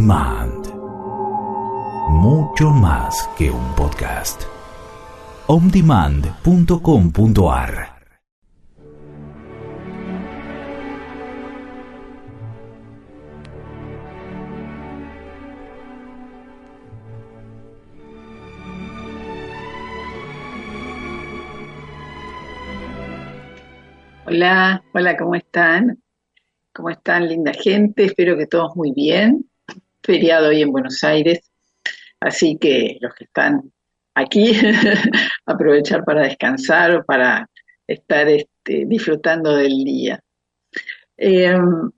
Demand. Mucho más que un podcast. ondemand.com.ar. Hola, hola, ¿cómo están? ¿Cómo están, linda gente? Espero que todos muy bien. Feriado hoy en Buenos Aires, así que los que están aquí, aprovechar para descansar o para estar disfrutando del día. Eh,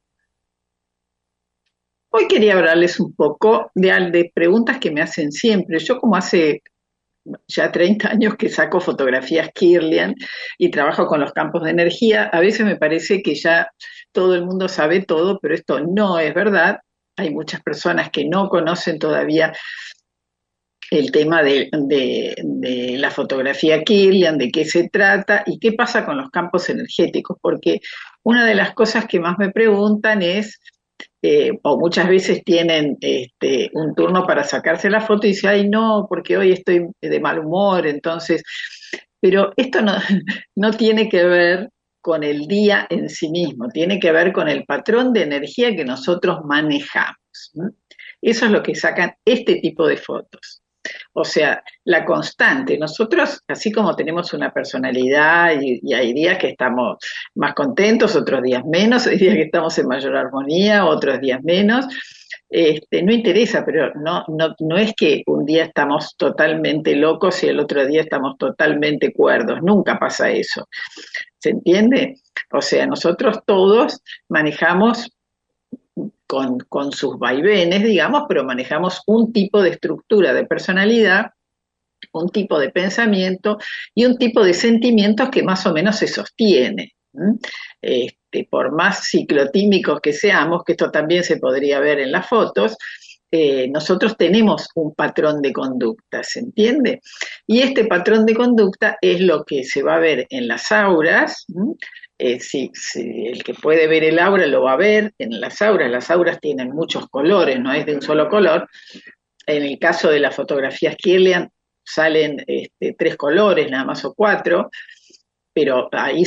Hoy quería hablarles un poco de preguntas que me hacen siempre. Yo como hace ya 30 años que saco fotografías Kirlian y trabajo con los campos de energía, a veces me parece que ya todo el mundo sabe todo, pero esto no es verdad. Hay muchas personas que no conocen todavía el tema de la fotografía Kirlian, de qué se trata y qué pasa con los campos energéticos, porque una de las cosas que más me preguntan es, o muchas veces tienen un turno para sacarse la foto y dicen, ay no, porque hoy estoy de mal humor, entonces, pero esto no, no tiene que ver con el día en sí mismo, tiene que ver con el patrón de energía que nosotros manejamos, ¿no? Eso es lo que sacan este tipo de fotos. O sea, la constante. Nosotros, así como tenemos una personalidad y hay días que estamos más contentos, otros días menos, hay días que estamos en mayor armonía, otros días menos, no interesa, pero no es que un día estamos totalmente locos y el otro día estamos totalmente cuerdos, nunca pasa eso. ¿Se entiende? O sea, nosotros todos manejamos con sus vaivenes, digamos, pero manejamos un tipo de estructura de personalidad, un tipo de pensamiento y un tipo de sentimientos que más o menos se sostiene. Por más ciclotímicos que seamos, que esto también se podría ver en las fotos, nosotros tenemos un patrón de conducta, ¿se entiende? Y este patrón de conducta es lo que se va a ver en las auras. Si el que puede ver el aura lo va a ver en las auras tienen muchos colores, no es de un solo color. En el caso de las fotografías Kirlian salen 3 colores, nada más o 4, pero ahí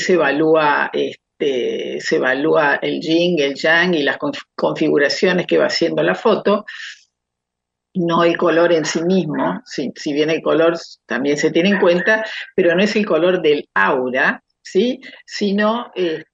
se evalúa el yin, el yang y las configuraciones que va haciendo la foto, no el color en sí mismo, si bien el color también se tiene en cuenta, pero no es el color del aura, ¿sí? Sino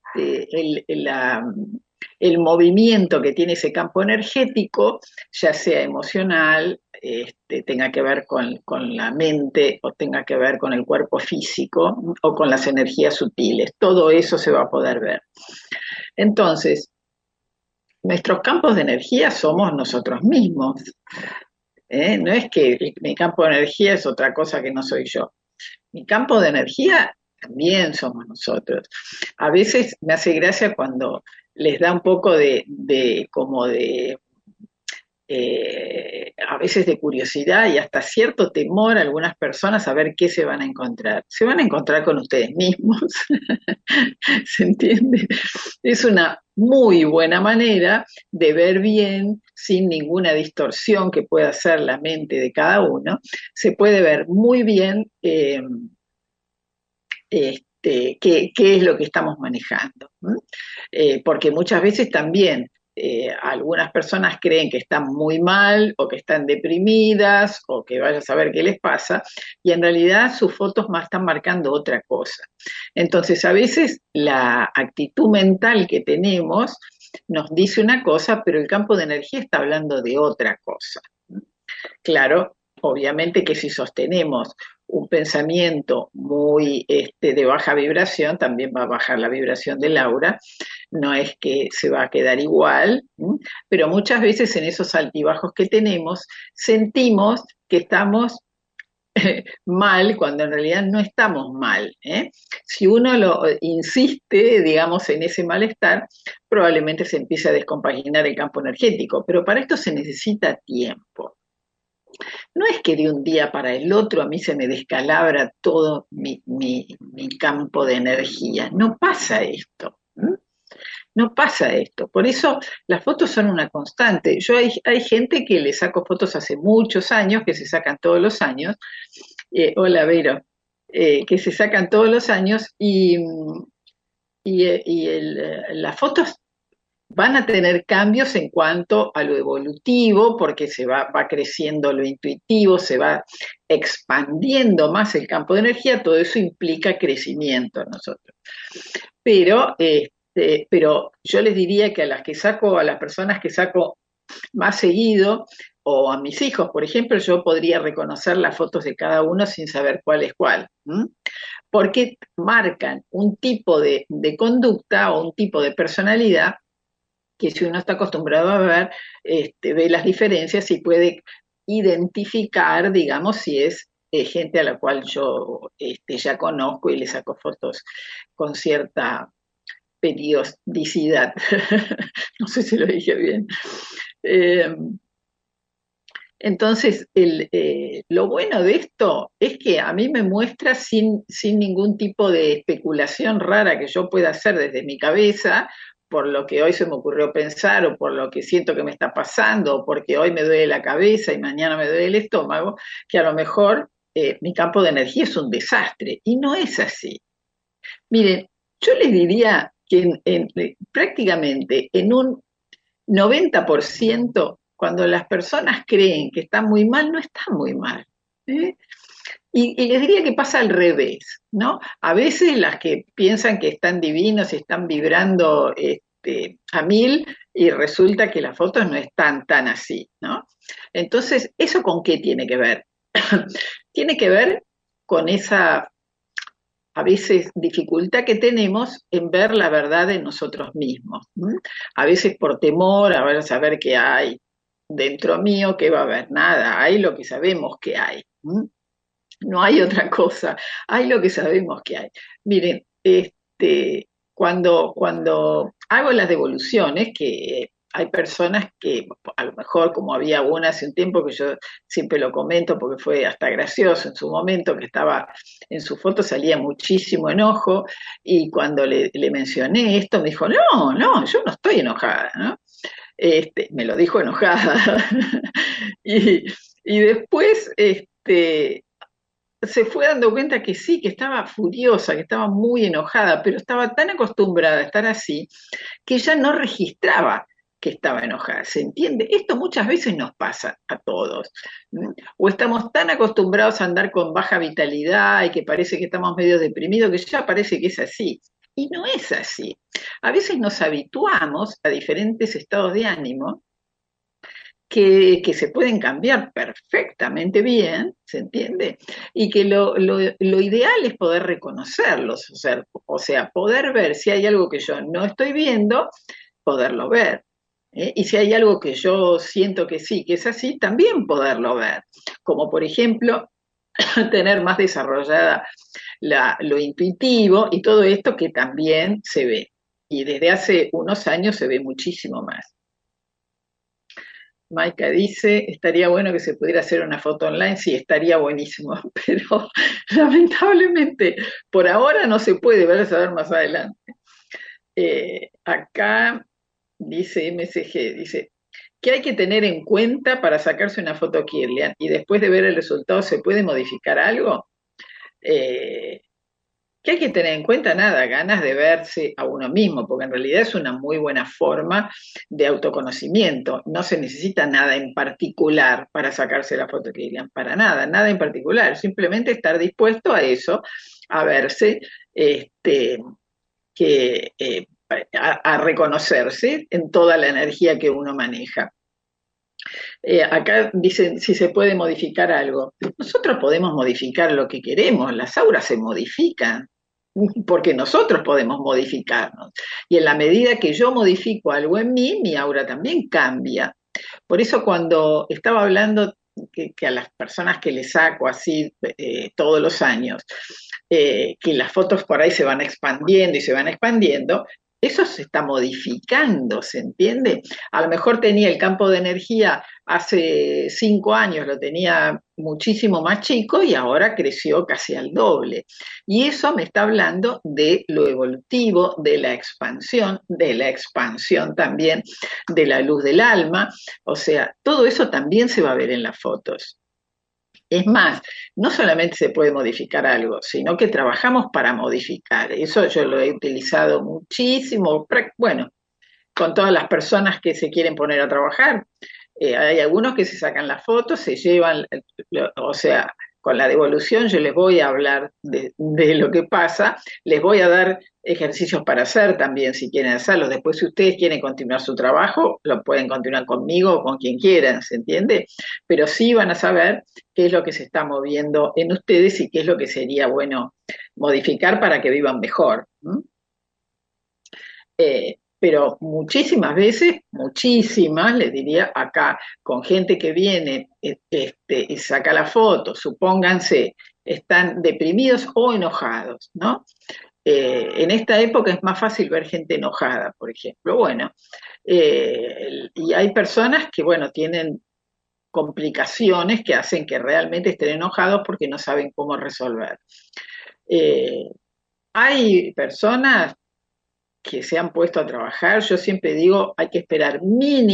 el movimiento que tiene ese campo energético, ya sea emocional, tenga que ver con la mente o tenga que ver con el cuerpo físico o con las energías sutiles. Todo eso se va a poder ver. Entonces, nuestros campos de energía somos nosotros mismos. No es que mi campo de energía es otra cosa que no soy yo. Mi campo de energía también somos nosotros. A veces me hace gracia cuando les da un poco a veces de curiosidad y hasta cierto temor a algunas personas a ver qué se van a encontrar. Se van a encontrar con ustedes mismos, ¿se entiende? Es una muy buena manera de ver bien, sin ninguna distorsión que pueda hacer la mente de cada uno, se puede ver muy bien qué es lo que estamos manejando. Porque muchas veces también algunas personas creen que están muy mal o que están deprimidas o que vaya a saber qué les pasa y en realidad sus fotos más están marcando otra cosa. Entonces a veces la actitud mental que tenemos nos dice una cosa, pero el campo de energía está hablando de otra cosa. Claro, obviamente que si sostenemos un pensamiento muy de baja vibración, también va a bajar la vibración del aura, no es que se va a quedar igual, pero muchas veces en esos altibajos que tenemos sentimos que estamos mal cuando en realidad no estamos mal. Si uno lo insiste, digamos, en ese malestar, probablemente se empiece a descompaginar el campo energético, pero para esto se necesita tiempo. No es que de un día para el otro a mí se me descalabra todo mi campo de energía, no pasa esto. No pasa esto. Por eso las fotos son una constante. Hay gente que le saco fotos hace muchos años, que se sacan todos los años. Hola, Vero. Que se sacan todos los años las fotos van a tener cambios en cuanto a lo evolutivo, porque va creciendo lo intuitivo, se va expandiendo más el campo de energía, todo eso implica crecimiento en nosotros. Pero yo les diría que a las personas que saco más seguido, o a mis hijos, por ejemplo, yo podría reconocer las fotos de cada uno sin saber cuál es cuál. Porque marcan un tipo de conducta o un tipo de personalidad que si uno está acostumbrado a ver, ve las diferencias y puede identificar, digamos, si es gente a la cual yo ya conozco y le saco fotos con cierta periodicidad. No sé si lo dije bien. Entonces, lo bueno de esto es que a mí me muestra sin ningún tipo de especulación rara que yo pueda hacer desde mi cabeza, por lo que hoy se me ocurrió pensar, o por lo que siento que me está pasando, o porque hoy me duele la cabeza y mañana me duele el estómago, que a lo mejor mi campo de energía es un desastre. Y no es así. Miren, yo les diría que prácticamente en un 90%, cuando las personas creen que están muy mal, no están muy mal. ¿eh? Y les diría que pasa al revés, ¿no? A veces las que piensan que están divinos y están vibrando a 1000 y resulta que las fotos no están tan así, ¿no? Entonces, ¿eso con qué tiene que ver? Tiene que ver con esa, a veces, dificultad que tenemos en ver la verdad de nosotros mismos. A veces por temor a saber qué hay dentro mío, qué va a haber, nada, hay lo que sabemos que hay. No hay otra cosa, hay lo que sabemos que hay. Miren, cuando hago las devoluciones, que hay personas que a lo mejor, como había una hace un tiempo que yo siempre lo comento porque fue hasta gracioso en su momento, que estaba en su foto, salía muchísimo enojo, y cuando le mencioné esto me dijo, no, yo no estoy enojada, ¿no? Me lo dijo enojada. y después, se fue dando cuenta que sí, que estaba furiosa, que estaba muy enojada, pero estaba tan acostumbrada a estar así que ya no registraba que estaba enojada. ¿Se entiende? Esto muchas veces nos pasa a todos. O estamos tan acostumbrados a andar con baja vitalidad y que parece que estamos medio deprimidos que ya parece que es así. Y no es así. A veces nos habituamos a diferentes estados de ánimo que se pueden cambiar perfectamente bien, ¿se entiende? Y que lo ideal es poder reconocerlos, o sea, poder ver si hay algo que yo no estoy viendo, poderlo ver. Y si hay algo que yo siento que sí, que es así, también poderlo ver. Como por ejemplo, tener más desarrollada lo intuitivo y todo esto que también se ve. Y desde hace unos años se ve muchísimo más. Maika dice, estaría bueno que se pudiera hacer una foto online, sí, estaría buenísimo, pero lamentablemente por ahora no se puede, vas a ver más adelante. Acá dice MSG, dice, ¿qué hay que tener en cuenta para sacarse una foto Kirlian? Y después de ver el resultado, ¿se puede modificar algo? ¿Qué hay que tener en cuenta? Nada, ganas de verse a uno mismo, porque en realidad es una muy buena forma de autoconocimiento. No se necesita nada en particular para sacarse la foto Kirlian, para nada, nada en particular. Simplemente estar dispuesto a eso, a verse, a reconocerse en toda la energía que uno maneja. Acá dicen si se puede modificar algo. Nosotros podemos modificar lo que queremos, las auras se modifican, porque nosotros podemos modificarnos. Y en la medida que yo modifico algo en mí, mi aura también cambia. Por eso cuando estaba hablando que a las personas que les saco así todos los años, que las fotos por ahí se van expandiendo y se van expandiendo, eso se está modificando, ¿se entiende? A lo mejor tenía el campo de energía hace 5 años lo tenía muchísimo más chico y ahora creció casi al doble. Y eso me está hablando de lo evolutivo, de la expansión también de la luz del alma. O sea, todo eso también se va a ver en las fotos. Es más, no solamente se puede modificar algo, sino que trabajamos para modificar. Eso yo lo he utilizado muchísimo, bueno, con todas las personas que se quieren poner a trabajar. Hay algunos que se sacan las fotos, se llevan, o sea, con la devolución yo les voy a hablar de lo que pasa, les voy a dar ejercicios para hacer también si quieren hacerlos. Después, si ustedes quieren continuar su trabajo, lo pueden continuar conmigo o con quien quieran, ¿se entiende? Pero sí van a saber qué es lo que se está moviendo en ustedes y qué es lo que sería bueno modificar para que vivan mejor. Pero muchísimas veces, muchísimas, les diría acá, con gente que viene y saca la foto, supónganse, están deprimidos o enojados, ¿no? En esta época es más fácil ver gente enojada, por ejemplo. Bueno, y hay personas que, bueno, tienen complicaciones que hacen que realmente estén enojados porque no saben cómo resolver. Hay personas que se han puesto a trabajar, yo siempre digo, hay que esperar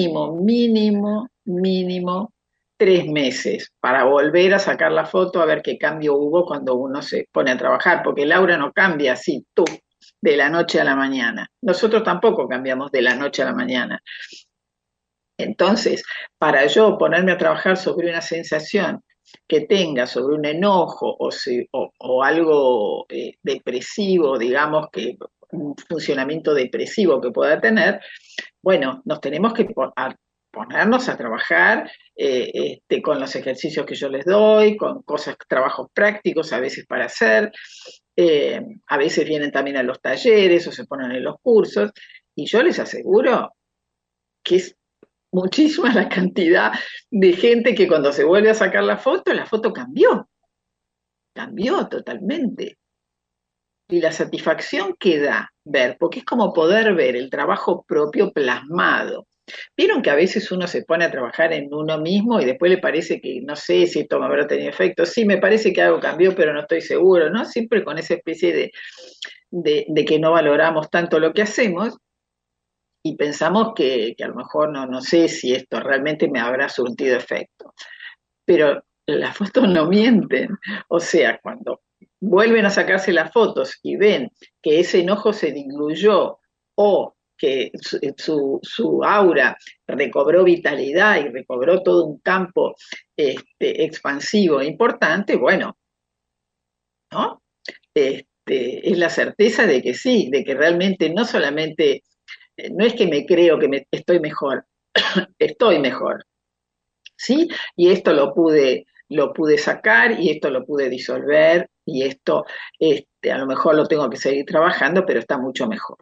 mínimo 3 meses para volver a sacar la foto a ver qué cambio hubo cuando uno se pone a trabajar, porque Laura no cambia así, tú, de la noche a la mañana. Nosotros tampoco cambiamos de la noche a la mañana. Entonces, para yo ponerme a trabajar sobre una sensación que tenga, sobre un enojo o algo depresivo, digamos, que un funcionamiento depresivo que pueda tener, bueno, nos tenemos que ponernos a trabajar con los ejercicios que yo les doy, con trabajos prácticos a veces para hacer, a veces vienen también a los talleres o se ponen en los cursos, y yo les aseguro que es muchísima la cantidad de gente que cuando se vuelve a sacar la foto cambió totalmente. Y la satisfacción que da ver, porque es como poder ver el trabajo propio plasmado. Vieron que a veces uno se pone a trabajar en uno mismo y después le parece que no sé si esto me habrá tenido efecto. Sí, me parece que algo cambió, pero no estoy seguro, ¿no? Siempre con esa especie de que no valoramos tanto lo que hacemos y pensamos que a lo mejor no sé si esto realmente me habrá surtido efecto. Pero las fotos no mienten. O sea, cuando vuelven a sacarse las fotos y ven que ese enojo se diluyó o que su aura recobró vitalidad y recobró todo un campo expansivo e importante, bueno, ¿no? Es la certeza de que sí, de que realmente no solamente, no es que me creo que estoy mejor, estoy mejor, ¿sí? Y esto lo pude sacar y esto lo pude disolver y esto a lo mejor lo tengo que seguir trabajando, pero está mucho mejor.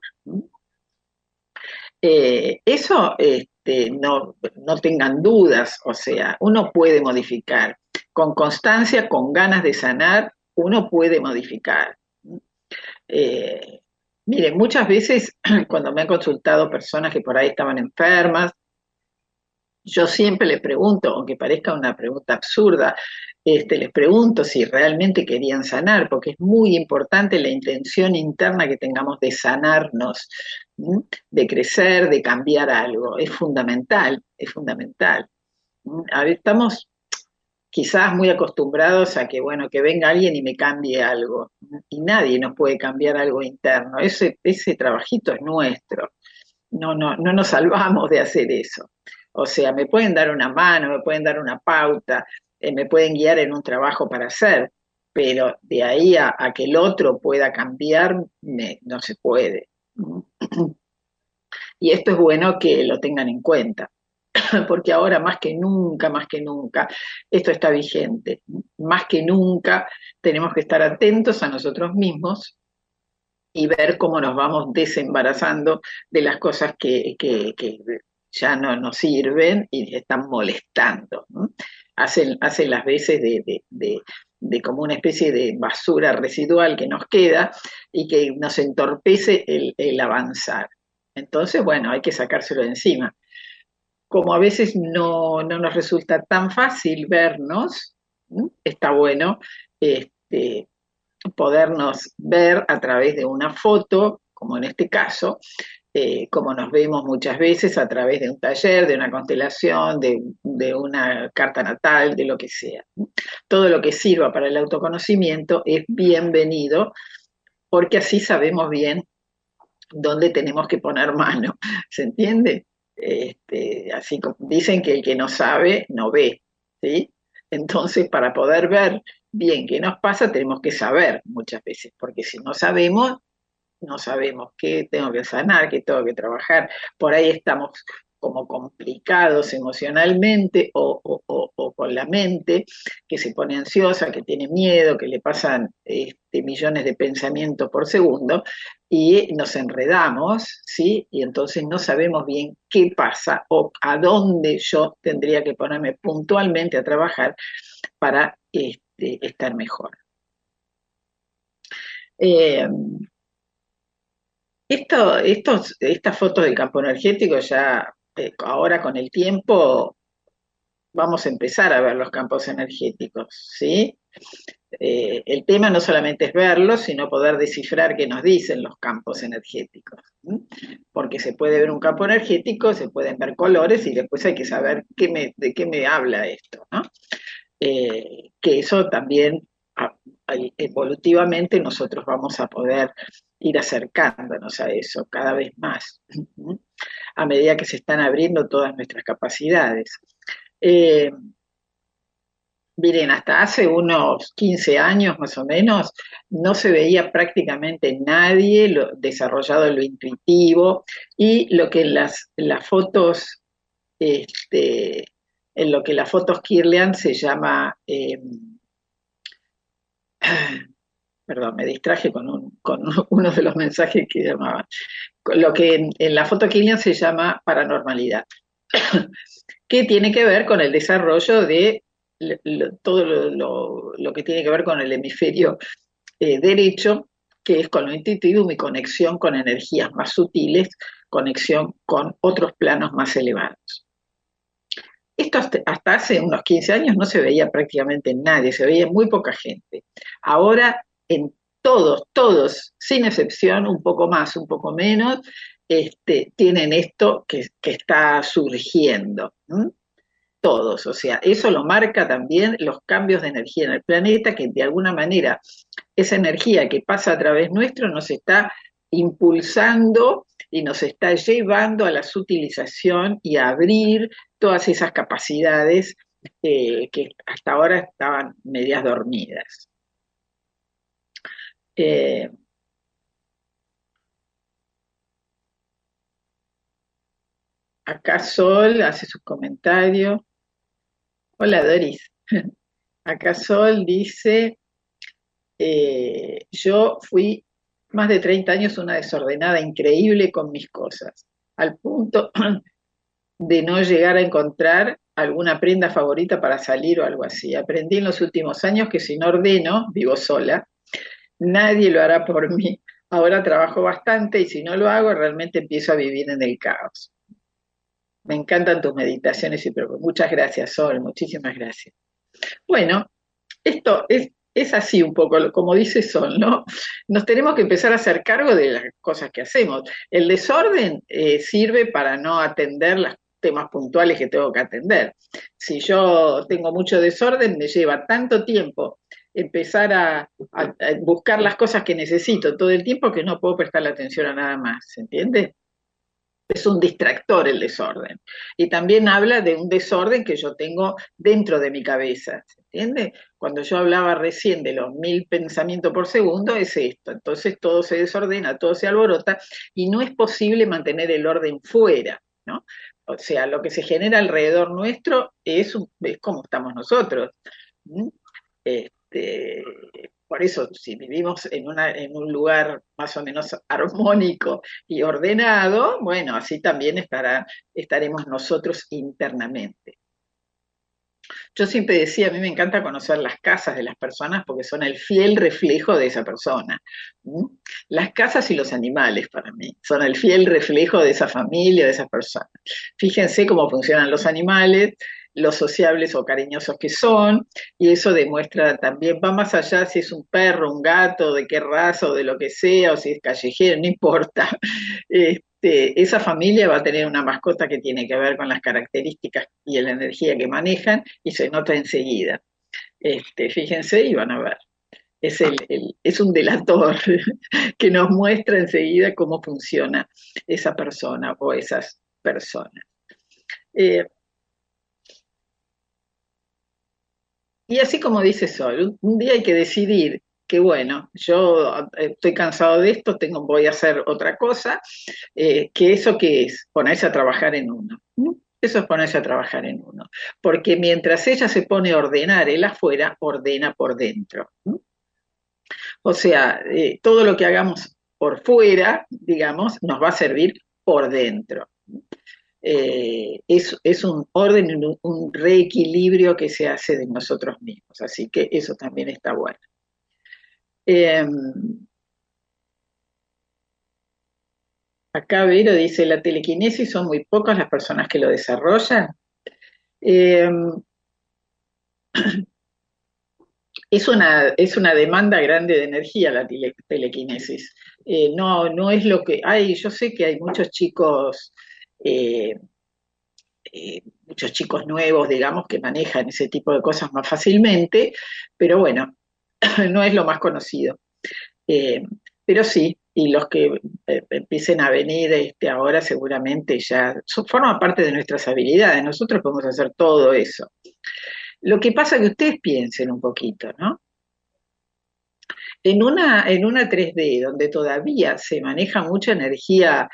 Eso no tengan dudas, o sea, uno puede modificar. Con constancia, con ganas de sanar, uno puede modificar. Miren, muchas veces cuando me han consultado personas que por ahí estaban enfermas, yo siempre les pregunto, aunque parezca una pregunta absurda, les pregunto si realmente querían sanar, porque es muy importante la intención interna que tengamos de sanarnos, de crecer, de cambiar algo. Es fundamental, es fundamental. A ver, estamos quizás muy acostumbrados a que, bueno, que venga alguien y me cambie algo, y nadie nos puede cambiar algo interno. Ese trabajito es nuestro. No nos salvamos de hacer eso. O sea, me pueden dar una mano, me pueden dar una pauta, me pueden guiar en un trabajo para hacer, pero de ahí a que el otro pueda cambiar, no se puede. Y esto es bueno que lo tengan en cuenta, porque ahora más que nunca, esto está vigente. Más que nunca tenemos que estar atentos a nosotros mismos y ver cómo nos vamos desembarazando de las cosas que ya no nos sirven y están molestando, ¿no? Hacen las veces de como una especie de basura residual que nos queda y que nos entorpece el avanzar. Entonces, bueno, hay que sacárselo de encima. como a veces no nos resulta tan fácil vernos, está bueno este, podernos ver a través de una foto, como en este caso, como nos vemos muchas veces a través de un taller, de una constelación, de una carta natal, de lo que sea. Todo lo que sirva para el autoconocimiento es bienvenido, porque así sabemos bien dónde tenemos que poner mano, ¿se entiende? Así como dicen que el que no sabe no ve, ¿sí? Entonces, para poder ver bien qué nos pasa, tenemos que saber muchas veces, porque si no sabemos, no sabemos qué tengo que sanar, qué tengo que trabajar. Por ahí estamos como complicados emocionalmente o con la mente, que se pone ansiosa, que tiene miedo, que le pasan millones de pensamientos por segundo y nos enredamos, ¿sí? Y entonces no sabemos bien qué pasa o a dónde yo tendría que ponerme puntualmente a trabajar para estar mejor. Eh, estas fotos del campo energético ya, ahora con el tiempo, vamos a empezar a ver los campos energéticos, ¿sí? El tema no solamente es verlos, sino poder descifrar qué nos dicen los campos energéticos, ¿sí? Porque se puede ver un campo energético, se pueden ver colores y después hay que saber de qué me habla esto, ¿no? Que eso también evolutivamente nosotros vamos a poder ir acercándonos a eso cada vez más, a medida que se están abriendo todas nuestras capacidades. Eh, Miren, hasta hace unos 15 años más o menos no se veía prácticamente nadie desarrollado en lo intuitivo y lo que las fotos, este, en lo que las fotos Kirlian se llama perdón, me distraje con uno de los mensajes que llamaba, lo que en la foto Killian se llama paranormalidad, que tiene que ver con el desarrollo de todo lo que tiene que ver con el hemisferio derecho, que es con lo intuitivo, mi conexión con energías más sutiles, conexión con otros planos más elevados. Esto hasta hace unos 15 años no se veía prácticamente en nadie, se veía en muy poca gente. Ahora, en todos, sin excepción, un poco más, un poco menos, tienen esto que está surgiendo. Todos, o sea, eso lo marca también los cambios de energía en el planeta, que de alguna manera esa energía que pasa a través nuestro nos está impulsando y nos está llevando a la sutilización y a abrir todas esas capacidades que hasta ahora estaban medias dormidas. Acá Sol hace sus comentarios. Hola Doris. Acá Sol dice, yo fui más de 30 años una desordenada increíble con mis cosas, al punto de no llegar a encontrar alguna prenda favorita para salir o algo así. Aprendí en los últimos años que si no ordeno, vivo sola, nadie lo hará por mí. Ahora trabajo bastante y si no lo hago, realmente empiezo a vivir en el caos. Me encantan tus meditaciones y muchas gracias, Sol, muchísimas gracias. Bueno, esto es así un poco, como dice Sol, ¿no? Nos tenemos que empezar a hacer cargo de las cosas que hacemos. El desorden sirve para no atender los temas puntuales que tengo que atender. Si yo tengo mucho desorden, me lleva tanto tiempo empezar a buscar las cosas que necesito todo el tiempo que no puedo prestarle atención a nada más, ¿se entiende? Es un distractor el desorden. Y también habla de un desorden que yo tengo dentro de mi cabeza, ¿se entiende? Cuando yo hablaba recién de los 1000 pensamientos por segundo, es esto. Entonces todo se desordena, todo se alborota y no es posible mantener el orden fuera, ¿no? O sea, lo que se genera alrededor nuestro es como estamos nosotros. Este, por eso, si vivimos en un lugar más o menos armónico y ordenado, bueno, así también estaremos nosotros internamente. Yo siempre decía, a mí me encanta conocer las casas de las personas porque son el fiel reflejo de esa persona. ¿Mm? Las casas y los animales para mí son el fiel reflejo de esa familia, de esa persona. Fíjense cómo funcionan los animales, los sociables o cariñosos que son, y eso demuestra también, va más allá si es un perro, un gato, de qué raza o de lo que sea, o si es callejero, no importa. Esa familia va a tener una mascota que tiene que ver con las características y la energía que manejan y se nota enseguida. Fíjense y van a ver. Es un delator que nos muestra enseguida cómo funciona esa persona o esas personas. Eh, y así como dice Sol, un día hay que decidir que bueno, yo estoy cansado de esto, voy a hacer otra cosa, que eso que es ponerse a trabajar en uno. ¿No? Eso es ponerse a trabajar en uno. Porque mientras ella se pone a ordenar el afuera, ordena por dentro. ¿No? O sea, todo lo que hagamos por fuera, digamos, nos va a servir por dentro. Es un orden, un reequilibrio que se hace de nosotros mismos. Así que eso también está bueno. Eh, Acá Vero dice, la telequinesis son muy pocas las personas que lo desarrollan. Eh, es una demanda grande de energía la telequinesis. No es lo que hay, yo sé que hay eh, muchos chicos nuevos, digamos, que manejan ese tipo de cosas más fácilmente, pero bueno, no es lo más conocido. Eh, pero sí, y los que empiecen a venir ahora seguramente ya forman parte de nuestras habilidades. Nosotros podemos hacer todo eso. Lo que pasa es que ustedes piensen un poquito, ¿no? En una 3D donde todavía se maneja mucha energía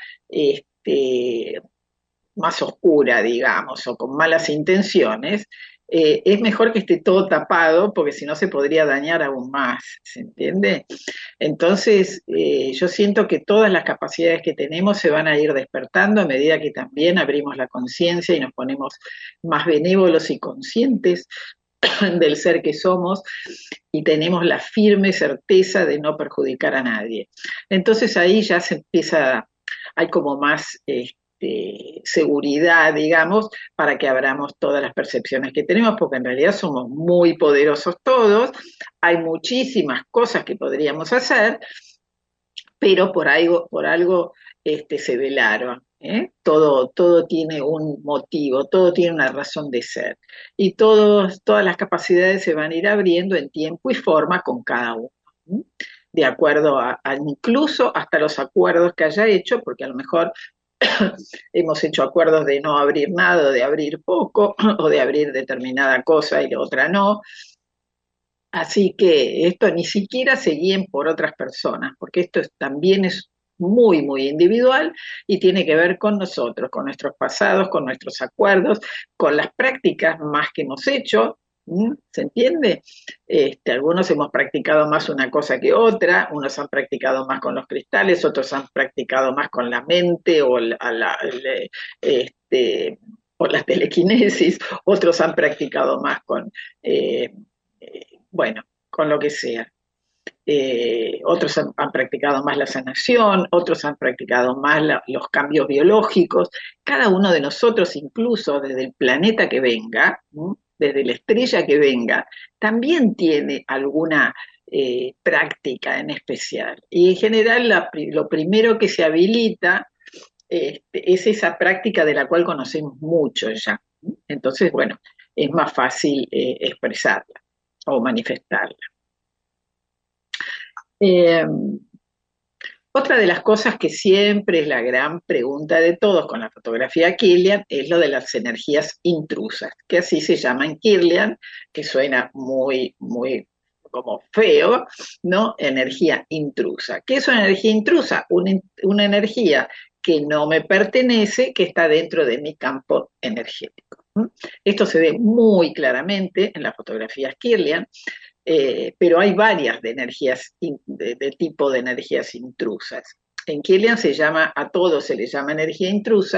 más oscura, digamos, o con malas intenciones, es mejor que esté todo tapado porque si no se podría dañar aún más, ¿se entiende? Entonces, yo siento que todas las capacidades que tenemos se van a ir despertando a medida que también abrimos la conciencia y nos ponemos más benévolos y conscientes del ser que somos y tenemos la firme certeza de no perjudicar a nadie. Entonces ahí ya se empieza, hay como más seguridad, digamos, para que abramos todas las percepciones que tenemos, porque en realidad somos muy poderosos todos, hay muchísimas cosas que podríamos hacer, pero por algo se velaron. Todo tiene un motivo, todo tiene una razón de ser. Y todas las capacidades se van a ir abriendo en tiempo y forma con cada uno. ¿Sí? De acuerdo a incluso hasta los acuerdos que haya hecho, porque a lo mejor hemos hecho acuerdos de no abrir nada, de abrir poco, o de abrir determinada cosa y la otra no. Así que esto ni siquiera se guíen por otras personas, porque también es muy, muy individual y tiene que ver con nosotros, con nuestros pasados, con nuestros acuerdos, con las prácticas más que hemos hecho. ¿Se entiende? Algunos hemos practicado más una cosa que otra, unos han practicado más con los cristales, otros han practicado más con la mente o la telequinesis, otros han practicado más bueno, con lo que sea. Otros han practicado más la sanación, otros han practicado más los cambios biológicos. Cada uno de nosotros, incluso desde el planeta que venga, ¿no? Desde la estrella que venga, también tiene alguna práctica en especial. Y en general lo primero que se habilita es esa práctica de la cual conocemos mucho ya. Entonces, bueno, es más fácil expresarla o manifestarla. Eh, Otra de las cosas que siempre es la gran pregunta de todos con la fotografía Kirlian es lo de las energías intrusas, que así se llama en Kirlian, que suena muy, muy como feo, ¿no? Energía intrusa. ¿Qué es una energía intrusa? Una energía que no me pertenece, que está dentro de mi campo energético. Esto se ve muy claramente en las fotografías Kirlian, pero hay varias de energías, de tipo de energías intrusas. En Kirlian a todo se le llama energía intrusa,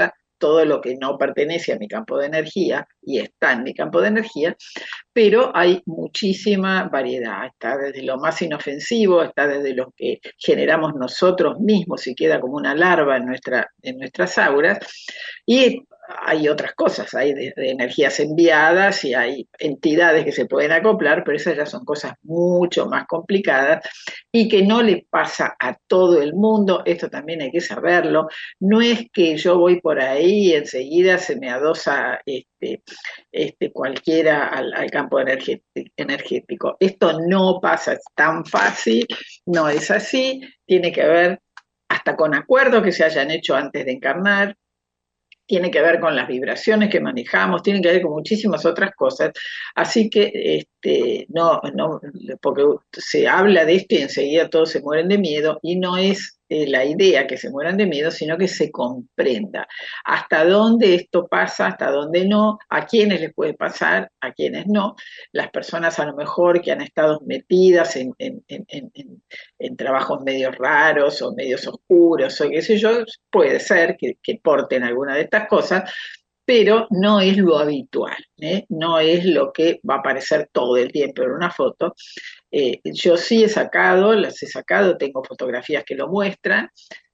todo lo que no pertenece a mi campo de energía y está en mi campo de energía, pero hay muchísima variedad, está desde lo más inofensivo, está desde lo que generamos nosotros mismos y queda como una larva en nuestras auras, y hay otras cosas, hay de energías enviadas y hay entidades que se pueden acoplar, pero esas ya son cosas mucho más complicadas y que no le pasa a todo el mundo, esto también hay que saberlo, no es que yo voy por ahí y enseguida se me adosa cualquiera al campo energético. Esto no pasa, es tan fácil, no es así, tiene que ver hasta con acuerdos que se hayan hecho antes de encarnar, tiene que ver con las vibraciones que manejamos, tiene que ver con muchísimas otras cosas. Así que no, porque se habla de esto y enseguida todos se mueren de miedo, y no es la idea que se mueran de miedo, sino que se comprenda hasta dónde esto pasa, hasta dónde no, a quiénes les puede pasar, a quiénes no. Las personas a lo mejor que han estado metidas en trabajos medios raros o medios oscuros o qué sé yo, puede ser que porten alguna de estas cosas, pero no es lo habitual, ¿eh? No es lo que va a aparecer todo el tiempo en una foto. Yo sí las he sacado, tengo fotografías que lo muestran,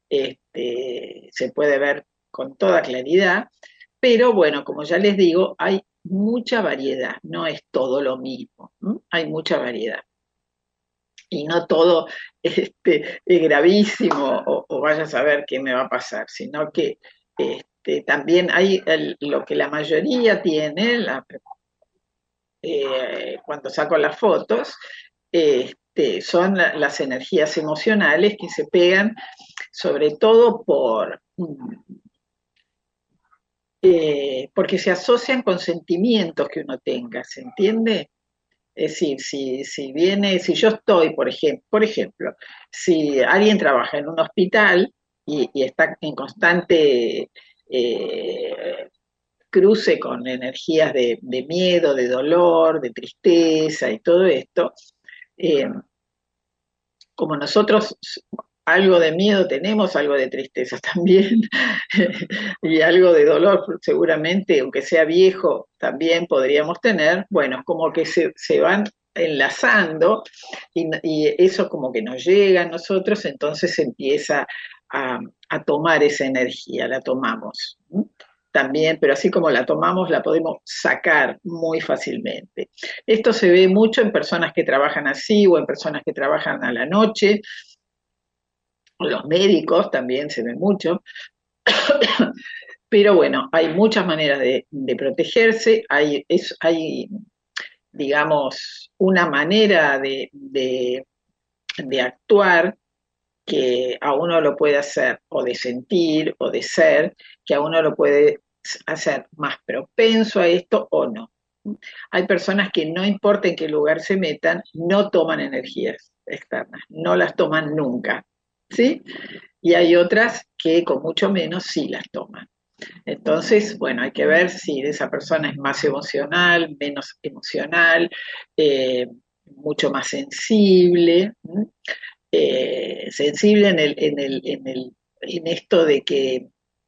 se puede ver con toda claridad, pero bueno, como ya les digo, hay mucha variedad, no es todo lo mismo, ¿m? Hay mucha variedad. Y no todo es gravísimo o vaya a saber qué me va a pasar, sino que también hay lo que la mayoría tiene, cuando saco las fotos, son las energías emocionales que se pegan sobre todo porque se asocian con sentimientos que uno tenga, ¿se entiende? Es decir, si yo estoy, por ejemplo, si alguien trabaja en un hospital y está en constante cruce con energías de miedo, de dolor, de tristeza y todo esto, eh, como nosotros algo de miedo tenemos, algo de tristeza también, y algo de dolor seguramente, aunque sea viejo, también podríamos tener, bueno, como que se van enlazando y eso como que nos llega a nosotros, entonces empieza a tomar esa energía, la tomamos. También, pero así como la tomamos, la podemos sacar muy fácilmente. Esto se ve mucho en personas que trabajan así o en personas que trabajan a la noche. Los médicos también se ve mucho. Pero bueno, hay muchas maneras de protegerse. Hay, digamos, una manera de actuar que a uno lo puede hacer, o de sentir, o de ser, que a uno lo puede hacer más propenso a esto o no. Hay personas que no importa en qué lugar se metan, no toman energías externas, no las toman nunca, ¿sí? Y hay otras que con mucho menos sí las toman. Entonces, bueno, hay que ver si esa persona es más emocional, menos emocional, mucho más sensible. Sensible en esto de que,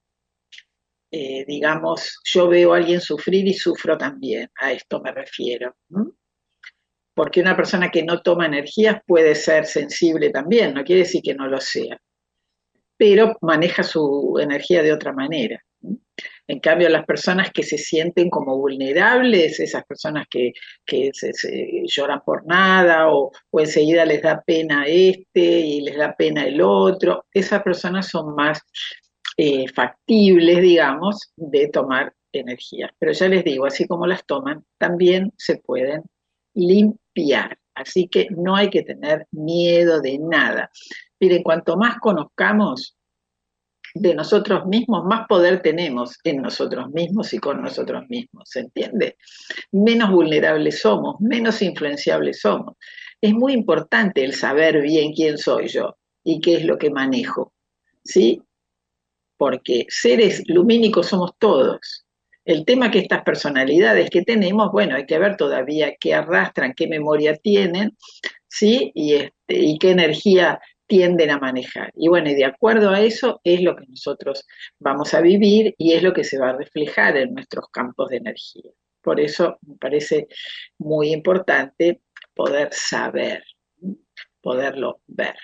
digamos, yo veo a alguien sufrir y sufro también, a esto me refiero. Porque una persona que no toma energías puede ser sensible también, no quiere decir que no lo sea, pero maneja su energía de otra manera. En cambio, las personas que se sienten como vulnerables, esas personas que se lloran por nada o enseguida les da pena y les da pena el otro, esas personas son más factibles, digamos, de tomar energías. Pero ya les digo, así como las toman, también se pueden limpiar. Así que no hay que tener miedo de nada. Miren, cuanto más conozcamos de nosotros mismos, más poder tenemos en nosotros mismos y con nosotros mismos, ¿se entiende? Menos vulnerables somos, menos influenciables somos. Es muy importante el saber bien quién soy yo y qué es lo que manejo, ¿sí? Porque seres lumínicos somos todos. El tema que estas personalidades que tenemos, bueno, hay que ver todavía qué arrastran, qué memoria tienen, ¿sí? Y qué energía tienden a manejar. Y bueno, y de acuerdo a eso es lo que nosotros vamos a vivir y es lo que se va a reflejar en nuestros campos de energía. Por eso me parece muy importante poder saber, poderlo ver.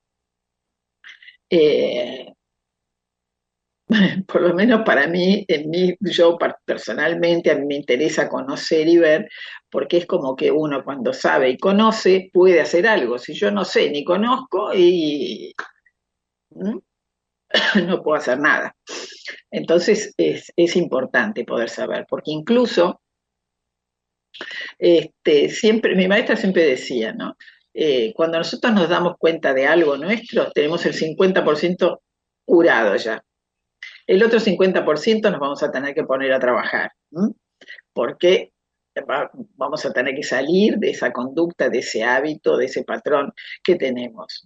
Eh, por lo menos para mí, yo personalmente, a mí me interesa conocer y ver, porque es como que uno cuando sabe y conoce puede hacer algo. Si yo no sé ni conozco y no puedo hacer nada. Entonces es importante poder saber, porque incluso siempre, mi maestra siempre decía, ¿no? Cuando nosotros nos damos cuenta de algo nuestro, tenemos el 50% curado ya. El otro 50% nos vamos a tener que poner a trabajar, ¿m? Porque vamos a tener que salir de esa conducta, de ese hábito, de ese patrón que tenemos.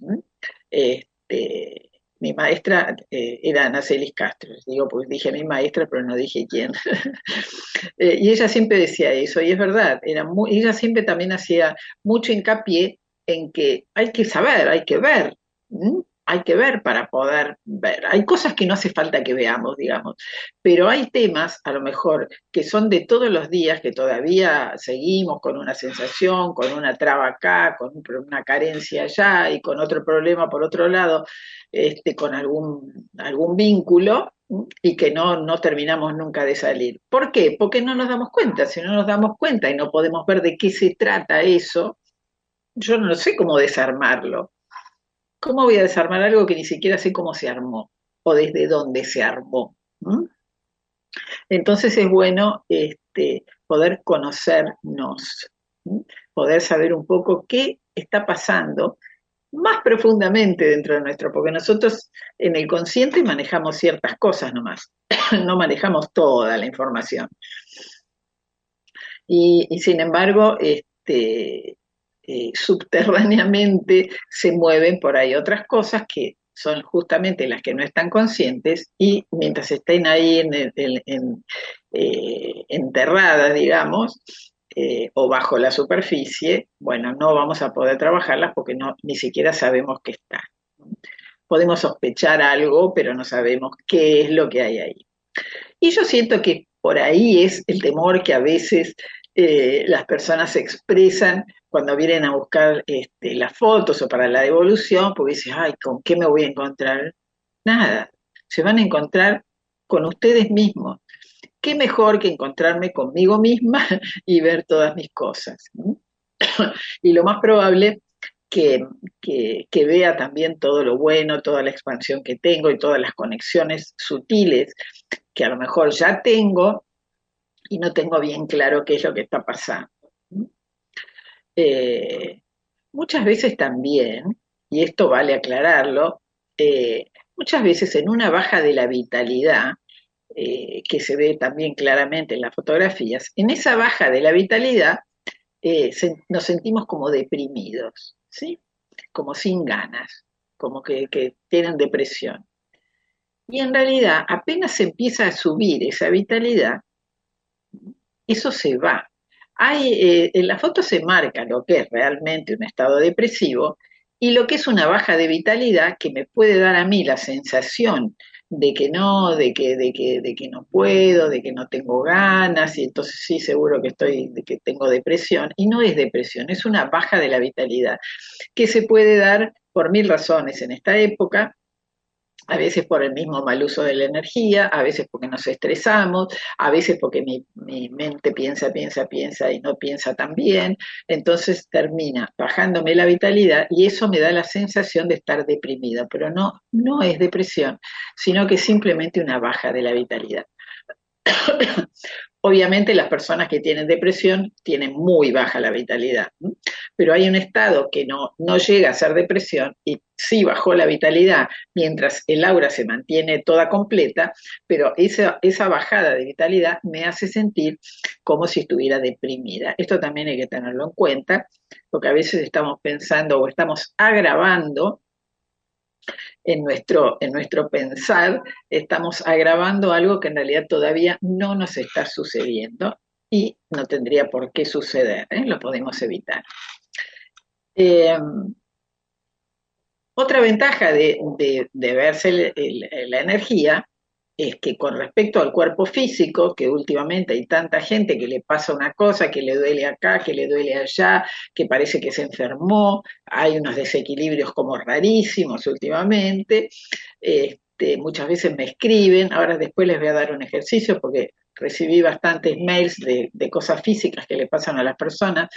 Mi maestra era Ana Celis Castro, digo, pues dije mi maestra, pero no dije quién. Y ella siempre decía eso, y es verdad, ella siempre también hacía mucho hincapié en que hay que saber, hay que ver, ¿m? Hay que ver para poder ver. Hay cosas que no hace falta que veamos, digamos, pero hay temas, a lo mejor, que son de todos los días, que todavía seguimos con una sensación, con una traba acá, con una carencia allá y con otro problema por otro lado, con algún vínculo y que no terminamos nunca de salir. ¿Por qué? Porque no nos damos cuenta. Si no nos damos cuenta y no podemos ver de qué se trata eso, yo no sé cómo desarmarlo. ¿Cómo voy a desarmar algo que ni siquiera sé cómo se armó o desde dónde se armó? ¿Mm? Entonces es bueno poder conocernos, ¿m? Poder saber un poco qué está pasando más profundamente dentro de nuestro, porque nosotros en el consciente manejamos ciertas cosas nomás, no manejamos toda la información. Y sin embargo, subterráneamente se mueven por ahí otras cosas que son justamente las que no están conscientes y mientras estén ahí enterradas, digamos, o bajo la superficie, bueno, no vamos a poder trabajarlas porque ni siquiera sabemos que están. Podemos sospechar algo, pero no sabemos qué es lo que hay ahí. Y yo siento que por ahí es el temor que a veces las personas expresan cuando vienen a buscar las fotos o para la devolución, porque dicen, ay, ¿con qué me voy a encontrar? Nada, se van a encontrar con ustedes mismos. ¿Qué mejor que encontrarme conmigo misma y ver todas mis cosas? Y lo más probable que vea también todo lo bueno, toda la expansión que tengo y todas las conexiones sutiles que a lo mejor ya tengo y no tengo bien claro qué es lo que está pasando. Eh, Muchas veces también, y esto vale aclararlo, muchas veces en una baja de la vitalidad, que se ve también claramente en las fotografías, en esa baja de la vitalidad nos sentimos como deprimidos, ¿sí? Como sin ganas, como que tienen depresión. Y en realidad, apenas se empieza a subir esa vitalidad, eso se va. En la foto se marca lo que es realmente un estado depresivo y lo que es una baja de vitalidad que me puede dar a mí la sensación de que no, de que no puedo, de que no tengo ganas, y entonces sí, seguro de que tengo depresión, y no es depresión, es una baja de la vitalidad, que se puede dar por mil razones en esta época, a veces por el mismo mal uso de la energía, a veces porque nos estresamos, a veces porque mi mente piensa, piensa, piensa y no piensa tan bien, entonces termina bajándome la vitalidad y eso me da la sensación de estar deprimida, pero no es depresión, sino que es simplemente una baja de la vitalidad. Obviamente las personas que tienen depresión tienen muy baja la vitalidad, ¿no? Pero hay un estado que no llega a ser depresión y sí bajó la vitalidad mientras el aura se mantiene toda completa, pero esa bajada de vitalidad me hace sentir como si estuviera deprimida. Esto también hay que tenerlo en cuenta, porque a veces estamos pensando o estamos agravando en nuestro pensar, estamos agravando algo que en realidad todavía no nos está sucediendo y no tendría por qué suceder, ¿eh? Lo podemos evitar. Eh, Otra ventaja de verse la energía es que con respecto al cuerpo físico, que últimamente hay tanta gente que le pasa una cosa, que le duele acá, que le duele allá, que parece que se enfermó, hay unos desequilibrios como rarísimos últimamente, muchas veces me escriben, ahora después les voy a dar un ejercicio porque recibí bastantes mails de cosas físicas que le pasan a las personas.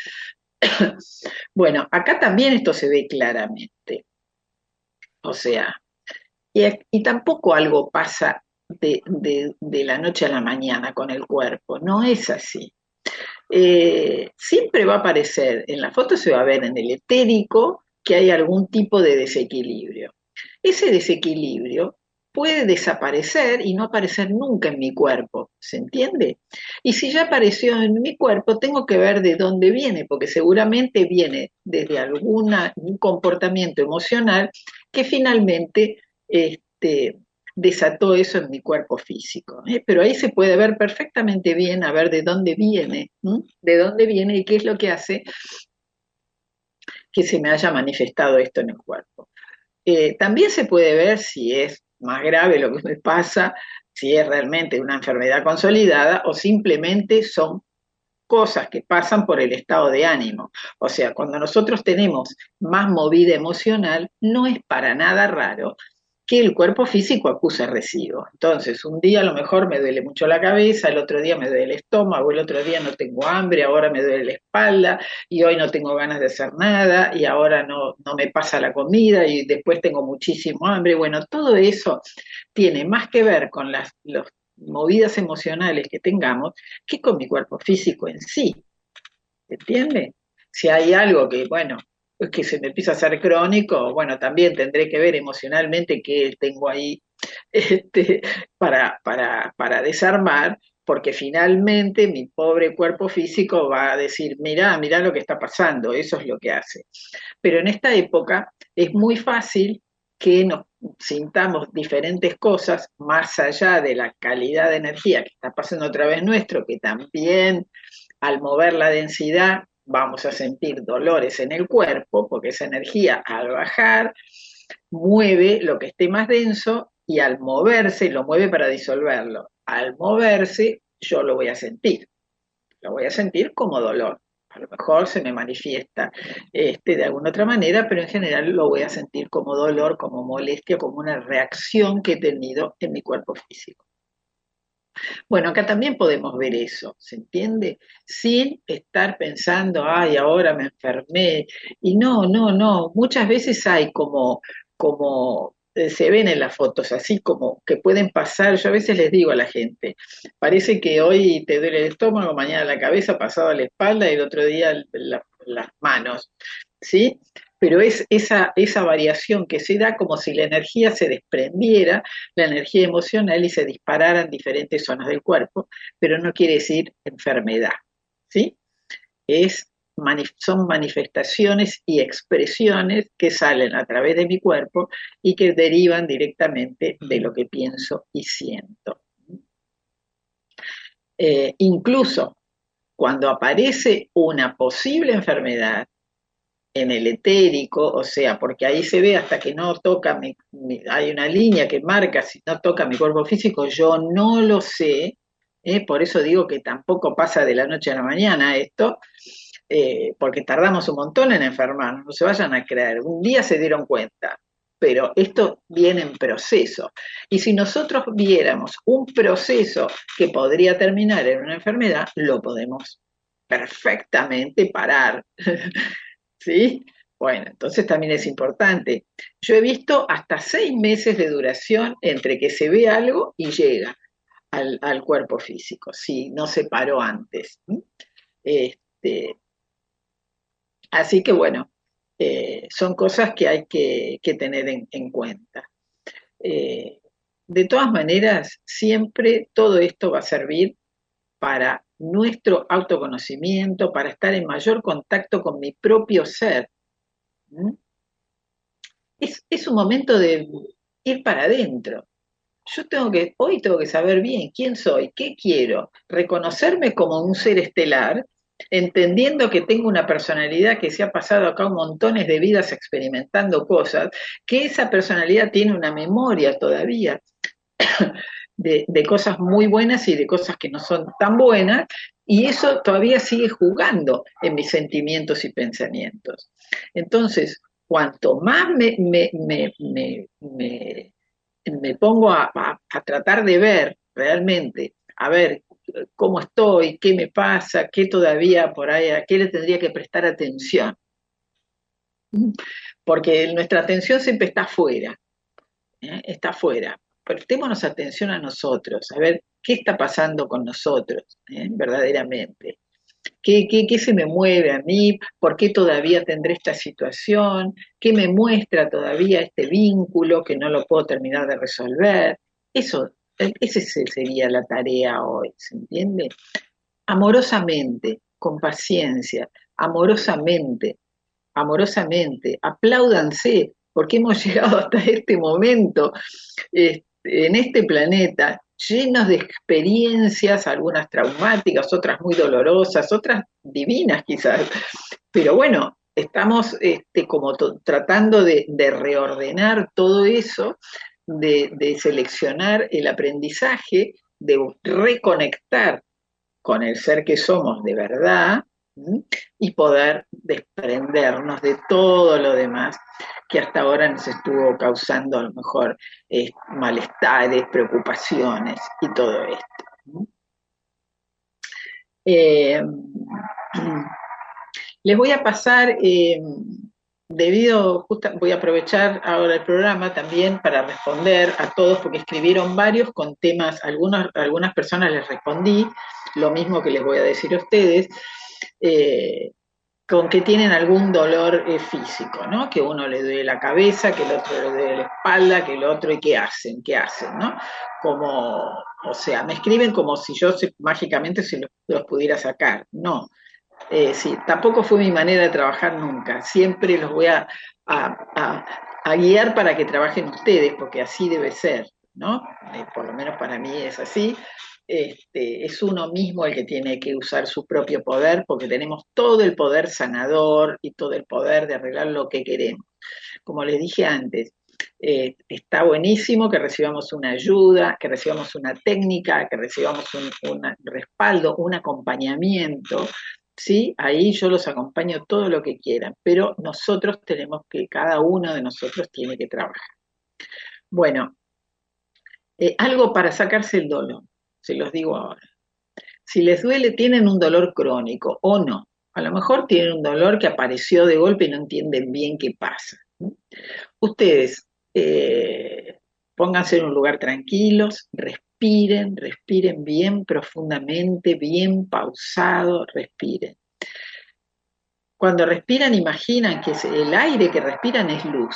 Bueno, acá también esto se ve claramente, o sea, y tampoco algo pasa de la noche a la mañana con el cuerpo, no es así. Siempre va a aparecer, en la foto se va a ver en el etérico que hay algún tipo de desequilibrio. Ese desequilibrio puede desaparecer y no aparecer nunca en mi cuerpo, ¿se entiende? Y si ya apareció en mi cuerpo, tengo que ver de dónde viene, porque seguramente viene desde un comportamiento emocional que finalmente desató eso en mi cuerpo físico. Pero ahí se puede ver perfectamente bien a ver de dónde viene, de dónde viene y qué es lo que hace que se me haya manifestado esto en el cuerpo. También se puede ver si es más grave lo que me pasa, si es realmente una enfermedad consolidada o simplemente son cosas que pasan por el estado de ánimo. O sea, cuando nosotros tenemos más movida emocional, no es para nada raro que el cuerpo físico acuse residuos. Entonces, un día a lo mejor me duele mucho la cabeza, el otro día me duele el estómago, el otro día no tengo hambre, ahora me duele la espalda, y hoy no tengo ganas de hacer nada, y ahora no me pasa la comida, y después tengo muchísimo hambre. Bueno, todo eso tiene más que ver con las movidas emocionales que tengamos que con mi cuerpo físico en sí. ¿Entiende? Si hay algo que, bueno, es que se me empieza a hacer crónico, bueno, también tendré que ver emocionalmente qué tengo ahí este, para desarmar, porque finalmente mi pobre cuerpo físico va a decir, mirá lo que está pasando, eso es lo que hace. Pero en esta época es muy fácil que nos sintamos diferentes cosas más allá de la calidad de energía que está pasando a través nuestro, que también al mover la densidad vamos a sentir dolores en el cuerpo, porque esa energía al bajar mueve lo que esté más denso y al moverse lo mueve para disolverlo. Al moverse yo lo voy a sentir como dolor. A lo mejor se me manifiesta de alguna otra manera, pero en general lo voy a sentir como dolor, como molestia, como una reacción que he tenido en mi cuerpo físico. Bueno, acá también podemos ver eso, ¿se entiende? Sin estar pensando, ay, ahora me enfermé. Y no, muchas veces hay como se ven en las fotos, así como que pueden pasar, yo a veces les digo a la gente, parece que hoy te duele el estómago, mañana la cabeza, pasado la espalda y el otro día las manos, ¿sí? Pero es esa variación que se da como si la energía se desprendiera, la energía emocional, y se disparara en diferentes zonas del cuerpo, pero no quiere decir enfermedad, ¿sí? Son manifestaciones y expresiones que salen a través de mi cuerpo y que derivan directamente de lo que pienso y siento. Incluso cuando aparece una posible enfermedad, en el etérico, o sea, porque ahí se ve hasta que no toca hay una línea que marca si no toca mi cuerpo físico, yo no lo sé, por eso digo que tampoco pasa de la noche a la mañana esto, porque tardamos un montón en enfermarnos, no se vayan a creer, un día se dieron cuenta, pero esto viene en proceso. Y si nosotros viéramos un proceso que podría terminar en una enfermedad, lo podemos perfectamente parar. ¿Sí? Bueno, entonces también es importante. Yo he visto hasta 6 meses de duración entre que se ve algo y llega al cuerpo físico, si no se paró antes. Este, así que bueno, son cosas que hay que tener en cuenta. Eh, de todas maneras, siempre todo esto va a servir para nuestro autoconocimiento, para estar en mayor contacto con mi propio ser. ¿Mm? Es un momento de ir para adentro. Hoy tengo que saber bien quién soy, qué quiero, reconocerme como un ser estelar entendiendo que tengo una personalidad que se ha pasado acá montones de vidas experimentando cosas, que esa personalidad tiene una memoria todavía de cosas muy buenas y de cosas que no son tan buenas, y eso todavía sigue jugando en mis sentimientos y pensamientos. Entonces, cuanto más me pongo a tratar de ver realmente, a ver cómo estoy, qué me pasa, qué todavía por ahí, a qué le tendría que prestar atención, porque nuestra atención siempre está afuera, está afuera. Prestémonos atención a nosotros, a ver qué está pasando con nosotros, verdaderamente. ¿Qué se me mueve a mí? ¿Por qué todavía tendré esta situación? ¿Qué me muestra todavía este vínculo que no lo puedo terminar de resolver? Eso, esa sería la tarea hoy, ¿se entiende? Amorosamente, con paciencia, amorosamente, amorosamente, apláudanse, porque hemos llegado hasta este momento en este planeta llenos de experiencias, algunas traumáticas, otras muy dolorosas, otras divinas quizás, pero bueno, estamos como tratando de reordenar todo eso, de seleccionar el aprendizaje, de reconectar con el ser que somos de verdad, ¿m? Y poder desprendernos de todo lo demás que hasta ahora nos estuvo causando a lo mejor malestares, preocupaciones y todo esto. Eh, les voy a pasar, voy a aprovechar ahora el programa también para responder a todos, porque escribieron varios con temas, algunas personas les respondí, lo mismo que les voy a decir a ustedes, con que tienen algún dolor físico, ¿no? Que uno le duele la cabeza, que el otro le duele la espalda, que el otro, ¿y qué hacen? ¿Qué hacen? ¿No? Como, o sea, me escriben como si yo mágicamente se los pudiera sacar. No, sí, tampoco fue mi manera de trabajar nunca. Siempre los voy a guiar para que trabajen ustedes, porque así debe ser, ¿no? Por lo menos para mí es así. Es uno mismo el que tiene que usar su propio poder, porque tenemos todo el poder sanador y todo el poder de arreglar lo que queremos. Como les dije antes, está buenísimo que recibamos una ayuda, que recibamos una técnica, que recibamos un respaldo, un acompañamiento, ¿sí? Ahí yo los acompaño todo lo que quieran, pero nosotros tenemos que, cada uno de nosotros tiene que trabajar. Bueno, algo para sacarse el dolor, se los digo ahora. Si les duele, tienen un dolor crónico o no. A lo mejor tienen un dolor que apareció de golpe y no entienden bien qué pasa. Ustedes pónganse en un lugar tranquilos, respiren bien profundamente, bien pausado, respiren. Cuando respiran, imaginan que el aire que respiran es luz.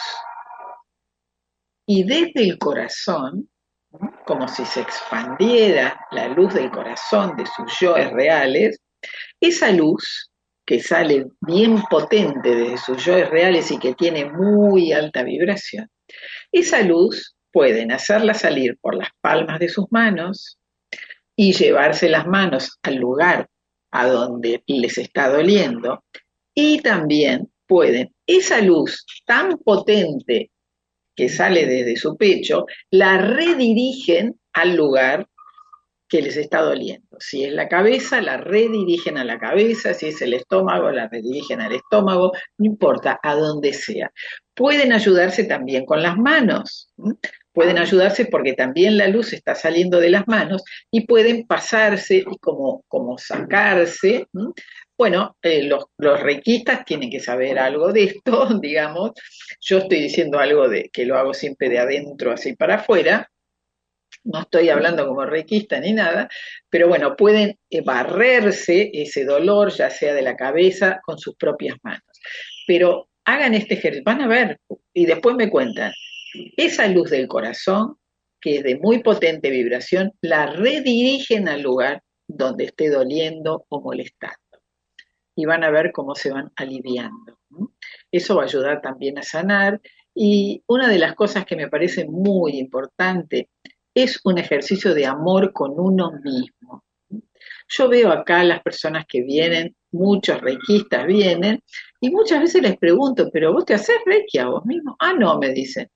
Y desde el corazón, como si se expandiera la luz del corazón de sus yoes reales, esa luz que sale bien potente desde sus yoes reales y que tiene muy alta vibración, esa luz pueden hacerla salir por las palmas de sus manos y llevarse las manos al lugar a donde les está doliendo, y también pueden esa luz tan potente que sale desde su pecho, la redirigen al lugar que les está doliendo. Si es la cabeza, la redirigen a la cabeza, si es el estómago, la redirigen al estómago, no importa, a donde sea. Pueden ayudarse también con las manos, pueden ayudarse porque también la luz está saliendo de las manos y pueden pasarse y como sacarse. Bueno, los reikistas tienen que saber algo de esto, digamos. Yo estoy diciendo algo de que lo hago siempre de adentro así para afuera. No estoy hablando como reikista ni nada, pero bueno, pueden barrerse ese dolor, ya sea de la cabeza, con sus propias manos. Pero hagan este ejercicio, van a ver, y después me cuentan, esa luz del corazón, que es de muy potente vibración, la redirigen al lugar donde esté doliendo o molestando. Y van a ver cómo se van aliviando. Eso va a ayudar también a sanar. Y una de las cosas que me parece muy importante es un ejercicio de amor con uno mismo. Yo veo acá las personas que vienen, muchos reikistas vienen, y muchas veces les pregunto, ¿pero vos te haces reiki a vos mismo? Ah, no, me dicen.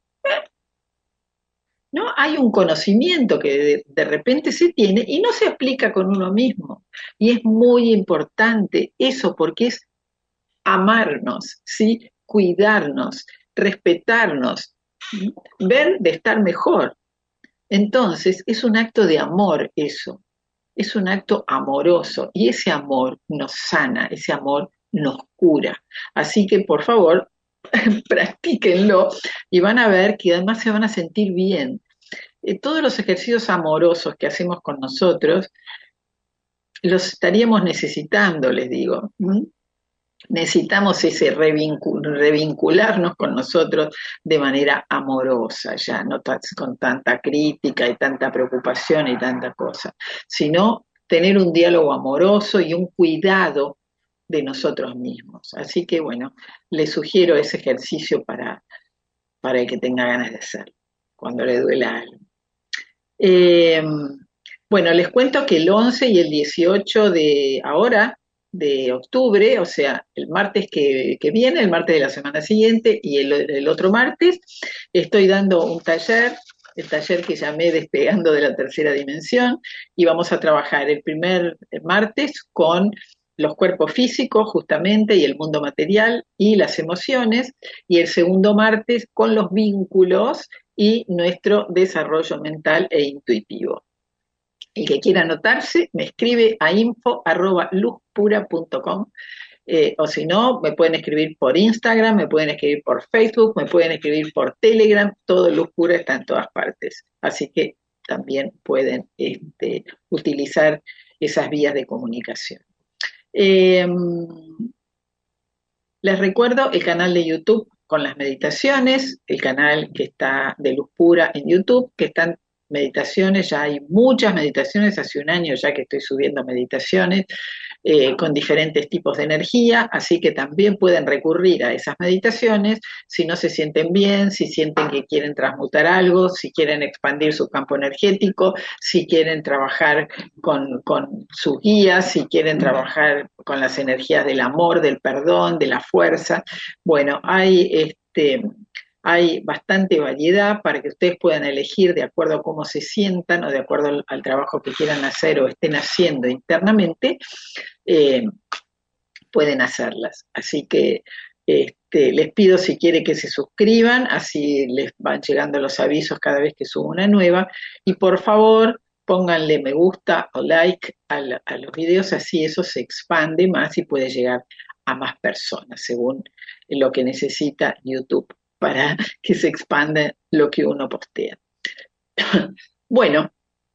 ¿No? Hay un conocimiento que de repente se tiene y no se aplica con uno mismo. Y es muy importante eso porque es amarnos, ¿sí? Cuidarnos, respetarnos, ver de estar mejor. Entonces, es un acto de amor eso, es un acto amoroso y ese amor nos sana, ese amor nos cura. Así que, por favor, practíquenlo y van a ver que además se van a sentir bien. Todos los ejercicios amorosos que hacemos con nosotros los estaríamos necesitando, les digo. Necesitamos ese revincularnos con nosotros de manera amorosa, ya no con tanta crítica y tanta preocupación y tanta cosa, sino tener un diálogo amoroso y un cuidado de nosotros mismos. Así que bueno, les sugiero ese ejercicio para el que tenga ganas de hacerlo, cuando le duela algo. Bueno, les cuento que el 11 y el 18 de octubre, o sea, el martes que viene, el martes de la semana siguiente y el otro martes, estoy dando un taller, el taller que llamé Despegando de la Tercera Dimensión, y vamos a trabajar el primer martes con los cuerpos físicos justamente y el mundo material y las emociones, y el segundo martes con los vínculos y nuestro desarrollo mental e intuitivo. El que quiera anotarse me escribe a info@luzpura.com, o si no, me pueden escribir por Instagram, me pueden escribir por Facebook, me pueden escribir por Telegram, todo Luz Pura está en todas partes. Así que también pueden utilizar esas vías de comunicación. Les recuerdo el canal de YouTube con las meditaciones, el canal que está de Luz Pura en YouTube, que están meditaciones, ya hay muchas meditaciones, hace un año ya que estoy subiendo meditaciones con diferentes tipos de energía, así que también pueden recurrir a esas meditaciones si no se sienten bien, si sienten que quieren transmutar algo, si quieren expandir su campo energético, si quieren trabajar con sus guías, si quieren trabajar con las energías del amor, del perdón, de la fuerza. Bueno, hay bastante variedad para que ustedes puedan elegir de acuerdo a cómo se sientan o de acuerdo al trabajo que quieran hacer o estén haciendo internamente, pueden hacerlas. Así que les pido si quieren que se suscriban, así les van llegando los avisos cada vez que subo una nueva, y por favor pónganle me gusta o like a los videos, así eso se expande más y puede llegar a más personas según lo que necesita YouTube para que se expanda lo que uno postea. Bueno,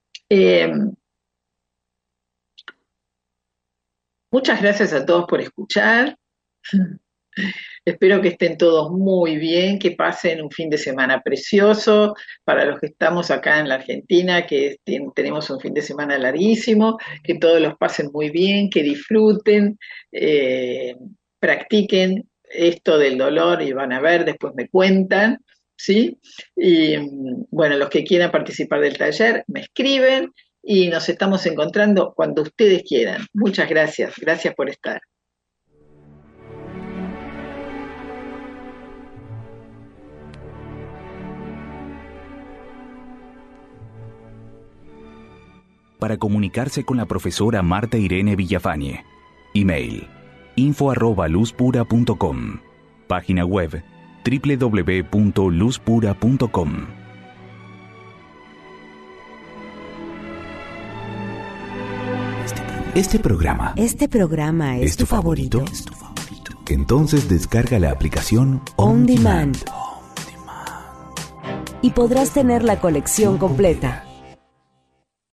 muchas gracias a todos por escuchar. Espero que estén todos muy bien, que pasen un fin de semana precioso. Para los que estamos acá en la Argentina, que tenemos un fin de semana larguísimo, que todos los pasen muy bien, que disfruten, practiquen esto del dolor y van a ver, después me cuentan, ¿sí? Y bueno, los que quieran participar del taller me escriben y nos estamos encontrando cuando ustedes quieran. Muchas gracias, gracias por estar. Para comunicarse con la profesora Marta Irene Villafañe, email info@luzpura.com, página web www.luzpura.com. Este programa es tu favorito. Entonces descarga la aplicación On Demand y podrás tener la colección completa.